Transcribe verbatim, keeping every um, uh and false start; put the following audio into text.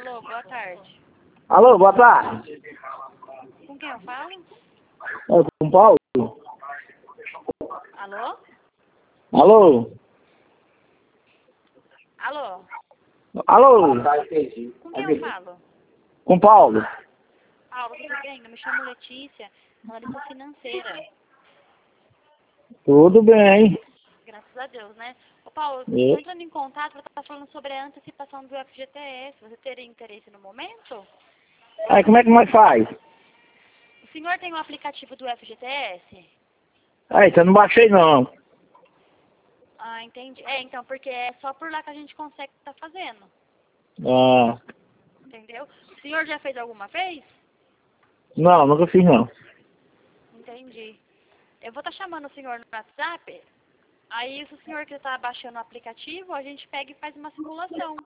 Alô, boa tarde. Alô, boa tarde. Com quem eu falo? É com Paulo? Alô? Alô? Alô? Alô? Com quem eu falo? Com Paulo? Paulo, tudo bem? Eu me chamo Letícia, analista financeira. Tudo bem. Graças a Deus, né? Ô Paulo, E? estou entrando em contato para estar falando sobre a antecipação do F G T S. Você teria interesse no momento? Aí, como é que nós faz? O senhor tem o aplicativo do F G T S? Aí, eu não baixei não. Ah, entendi. É, então, porque é só por lá que a gente consegue estar fazendo. Ah, Entendeu? O senhor já fez alguma vez? não, nunca fiz não. Entendi. Eu vou estar chamando o senhor no WhatsApp. Aí, se o senhor quiser estar baixando o aplicativo, a gente pega e faz uma simulação.